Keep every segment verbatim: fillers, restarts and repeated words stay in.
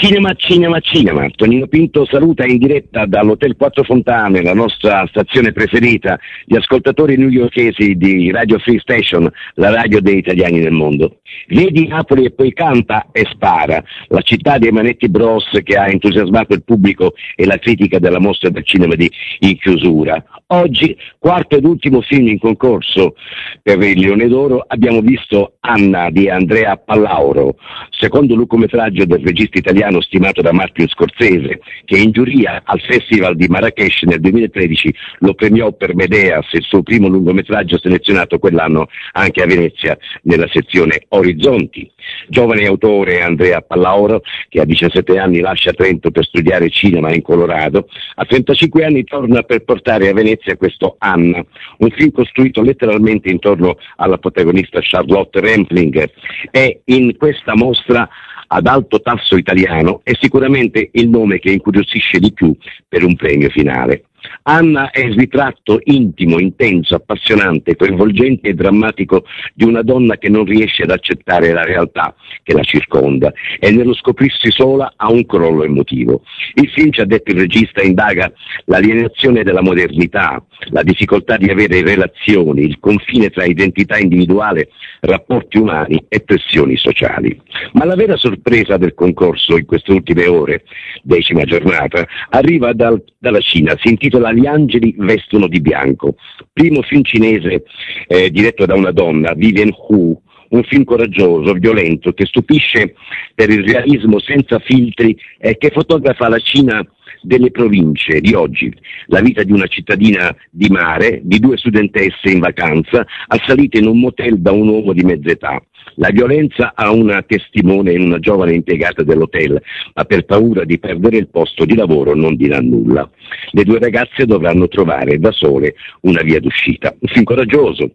Cinema, cinema, cinema. Tonino Pinto saluta in diretta dall'Hotel Quattro Fontane, la nostra stazione preferita, gli ascoltatori newyorkesi di Radio Free Station, la radio degli italiani nel mondo. Vedi Napoli e poi canta e spara, la città dei Manetti Bros che ha entusiasmato il pubblico e la critica della mostra del cinema di In Chiusura. Oggi, quarto ed ultimo film in concorso per il Leone d'Oro, abbiamo visto Anna di Andrea Pallauro, secondo lungometraggio del regista italiano stimato da Martin Scorsese, che in giuria al Festival di Marrakech nel duemilatredici lo premiò per Medeas, il suo primo lungometraggio selezionato quell'anno anche a Venezia nella sezione Orizzonti. Giovane autore Andrea Pallauro, che a diciassette anni lascia Trento per studiare cinema in Colorado, a trentacinque anni torna per portare a Venezia questo Anna, un film costruito letteralmente intorno alla protagonista Charlotte Rampling. E in questa mostra ad alto tasso italiano è sicuramente il nome che incuriosisce di più per un premio finale. Anna è il ritratto intimo, intenso, appassionante, coinvolgente e drammatico di una donna che non riesce ad accettare la realtà che la circonda e nello scoprirsi sola ha un crollo emotivo. Il film, ci ha detto il regista, indaga l'alienazione della modernità, la difficoltà di avere relazioni, il confine tra identità individuale, rapporti umani e pressioni sociali. Ma la vera sorpresa del concorso in queste ultime ore, decima giornata, arriva dal, dalla Cina. Si intitola Gli angeli vestono di bianco, primo film cinese eh, diretto da una donna, Vivian Hu, un film coraggioso, violento, che stupisce per il realismo senza filtri e che fotografa la Cina delle province di oggi, la vita di una cittadina di mare, di due studentesse in vacanza, assalite in un motel da un uomo di mezza età. La violenza ha una testimone in una giovane impiegata dell'hotel, ma per paura di perdere il posto di lavoro non dirà nulla. Le due ragazze dovranno trovare da sole una via d'uscita. Un film coraggioso,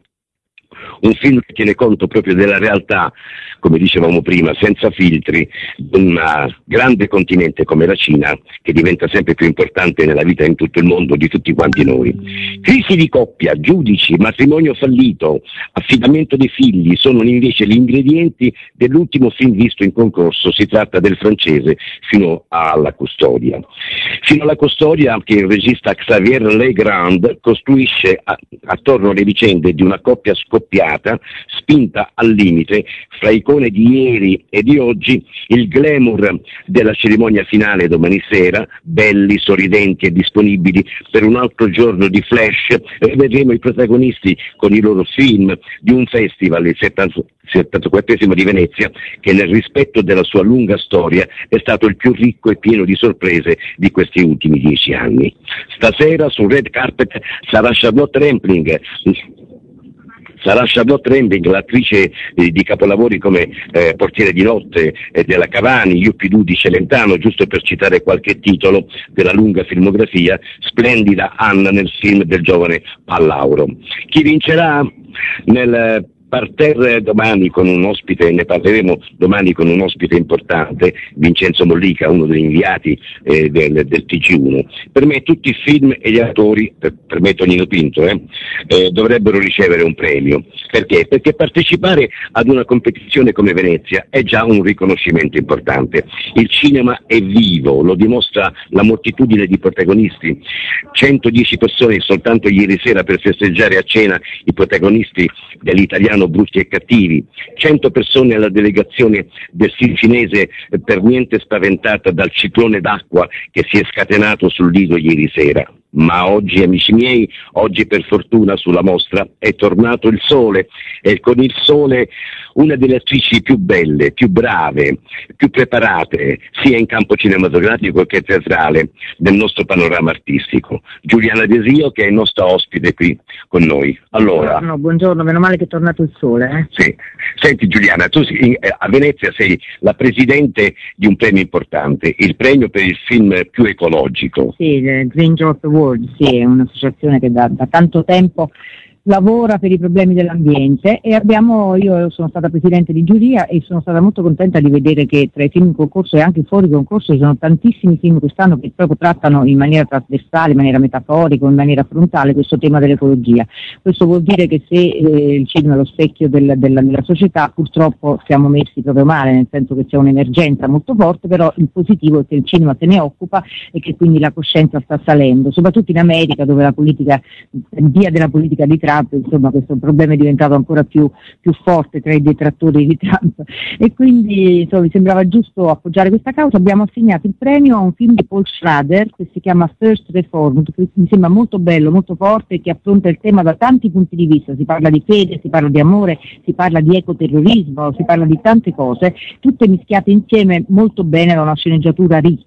un film che tiene conto proprio della realtà, come dicevamo prima, senza filtri, di un grande continente come la Cina, che diventa sempre più importante nella vita in tutto il mondo di tutti quanti noi. Crisi di coppia, giudici, matrimonio fallito, affidamento dei figli sono invece gli ingredienti dell'ultimo film visto in concorso. Si tratta del francese Fino alla custodia. Fino alla custodia, che il regista Xavier Legrand costruisce a, attorno alle vicende di una coppia scoppiata, spinta al limite, fra icone di ieri e di oggi, il glamour della cerimonia finale domani sera, belli, sorridenti e disponibili per un altro giorno di flash. Vedremo i protagonisti con i loro film di un festival, il settantaquattresimo di Venezia, che nel rispetto della sua lunga storia è stato il più ricco e pieno di sorprese di questi ultimi dieci anni. Stasera sul red carpet sarà Charlotte Rampling, Sarà Charlotte Rampling, l'attrice eh, di capolavori come eh, Portiere di notte eh, della Cavani, Yuppidù di Celentano, giusto per citare qualche titolo della lunga filmografia. Splendida Anna nel film del giovane Pallauro. Chi vincerà? Nel parterre domani con un ospite, ne parleremo domani con un ospite importante, Vincenzo Mollica, uno degli inviati eh, del, del T G uno. Per me tutti i film e gli attori, per, per me Tonino Pinto, eh, eh, dovrebbero ricevere un premio. Perché? Perché partecipare ad una competizione come Venezia è già un riconoscimento importante. Il cinema è vivo, lo dimostra la moltitudine di protagonisti. centodieci persone soltanto ieri sera per festeggiare a cena i protagonisti dell'italiano Brutti e Cattivi, cento persone alla delegazione del film cinese per niente spaventata dal ciclone d'acqua che si è scatenato sul Lido ieri sera. Ma oggi, amici miei, oggi per fortuna sulla mostra è tornato il sole, e con il sole una delle attrici più belle, più brave, più preparate, sia in campo cinematografico che teatrale, del nostro panorama artistico, Giuliana Desio, che è il nostro ospite qui con noi. Allora, buongiorno, buongiorno, meno male che è tornato il sole. Eh? Sì. Senti Giuliana, tu sei, a Venezia sei la presidente di un premio importante, il premio per il film più ecologico. Sì, il Green Dot Award, sì, è un'associazione che da, da tanto tempo lavora per i problemi dell'ambiente e abbiamo, io sono stata presidente di giuria e sono stata molto contenta di vedere che tra i film in concorso e anche fuori concorso ci sono tantissimi film quest'anno che proprio trattano in maniera trasversale, in maniera metaforica, in maniera frontale questo tema dell'ecologia. Questo vuol dire che se eh, il cinema è lo specchio del, della, della società, purtroppo siamo messi proprio male, nel senso che c'è un'emergenza molto forte, però il positivo è che il cinema se ne occupa e che quindi la coscienza sta salendo, soprattutto in America dove la politica, via della politica di Trump, insomma questo problema è diventato ancora più, più forte tra i detrattori di Trump e quindi insomma, mi sembrava giusto appoggiare questa causa. Abbiamo assegnato il premio a un film di Paul Schrader che si chiama First Reform, che mi sembra molto bello, molto forte e che affronta il tema da tanti punti di vista, si parla di fede, si parla di amore, si parla di ecoterrorismo, si parla di tante cose, tutte mischiate insieme molto bene da una sceneggiatura ricca.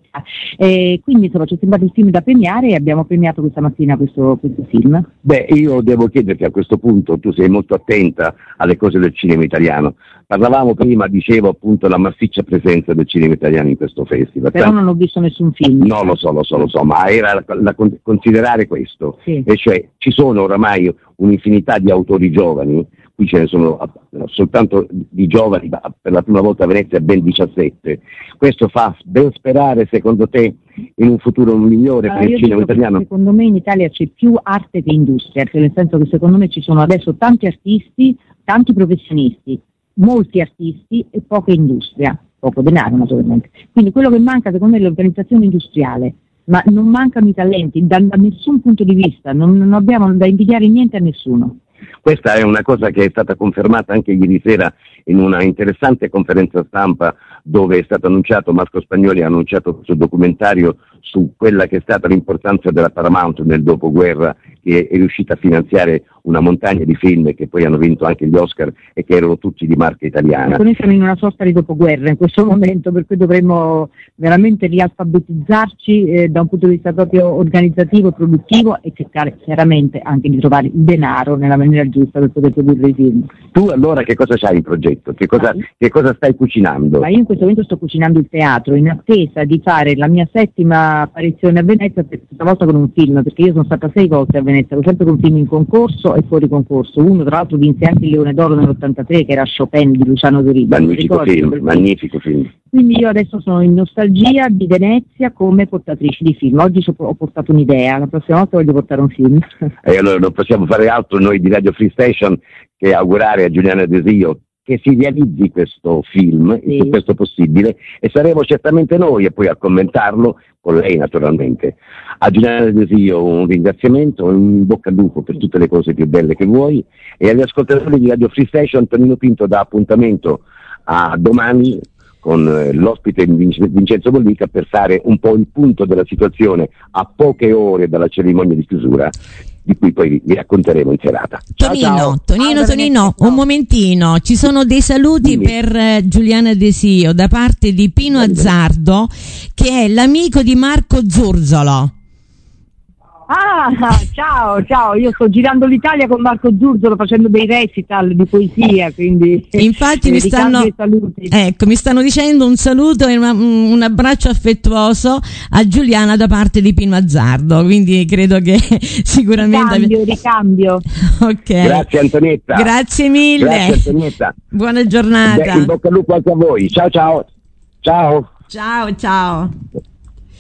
E quindi insomma ci è sembrato il film da premiare e abbiamo premiato questa mattina questo, questo film. Beh, io devo chiederti a questo punto, tu sei molto attenta alle cose del cinema italiano. Parlavamo prima, dicevo appunto la massiccia presenza del cinema italiano in questo festival. Però non ho visto nessun film. No, lo so, lo so, lo so, ma era la, la, considerare questo, sì. E cioè ci sono oramai un'infinità di autori giovani, qui ce ne sono soltanto di giovani, per la prima volta a Venezia ben diciassette. Questo fa ben sperare, secondo te, in un futuro migliore allora, per il cinema italiano? Secondo me in Italia c'è più arte che industria, nel senso che secondo me ci sono adesso tanti artisti, tanti professionisti, molti artisti e poca industria, poco denaro naturalmente. Quindi quello che manca secondo me è l'organizzazione industriale, ma non mancano i talenti da, da nessun punto di vista, non, non abbiamo da invidiare niente a nessuno. Questa è una cosa che è stata confermata anche ieri sera in una interessante conferenza stampa dove è stato annunciato, Marco Spagnoli ha annunciato questo documentario su quella che è stata l'importanza della Paramount nel dopoguerra, che è riuscita a finanziare una montagna di film che poi hanno vinto anche gli Oscar e che erano tutti di marca italiana. Noi siamo in una sorta di dopoguerra in questo momento, per cui dovremmo veramente rialfabetizzarci eh, da un punto di vista proprio organizzativo e produttivo e cercare chiaramente anche di trovare il denaro nella maniera giusta per poter produrre i film. Tu allora che cosa c'hai in progetto? Che cosa, che cosa stai cucinando? Ma io in questo momento sto cucinando il teatro in attesa di fare la mia settima apparizione a Venezia, questa volta con un film, perché io sono stata sei volte a Venezia, sempre con film in concorso e fuori concorso. Uno tra l'altro vinse anche il Leone d'Oro nell'ottantatré, che era Chopin di Luciano Dorigo. Magnifico film, magnifico film. Quindi io adesso sono in nostalgia di Venezia come portatrice di film. Oggi ho portato un'idea, la prossima volta voglio portare un film. E allora non possiamo fare altro noi di Radio Free Station che augurare a Giuliana Desio che si realizzi questo film, sì. il più presto possibile, e saremo certamente noi e poi a commentarlo con lei naturalmente. A Giuliana Desio un ringraziamento, un bocca al lupo per tutte le cose più belle che vuoi, e agli ascoltatori di Radio Free Station Tonino Pinto dà appuntamento a domani con eh, l'ospite Vincenzo Mollica per fare un po' il punto della situazione a poche ore dalla cerimonia di chiusura, di cui poi vi racconteremo in serata. Ciao, Tonino, ciao. Tonino, Ciao, Tonino, ciao. un momentino, ci sono dei saluti Dimmi. per eh, Giuliana Desio da parte di Pino Azzardo, che è l'amico di Marco Zurzolo. Ah, ciao, ciao, io sto girando l'Italia con Marco Zurzolo facendo dei recital di poesia, quindi Infatti eh, mi stanno, ricambio i saluti. ecco, mi stanno dicendo un saluto e una, un abbraccio affettuoso a Giuliana da parte di Pino Azzardo, quindi credo che sicuramente... Ricambio, ricambio. Ok. Grazie Antonietta. Grazie mille. Grazie Antonietta. Buona giornata. Beh, in bocca al lupo anche a voi. Ciao ciao. Ciao. Ciao, ciao.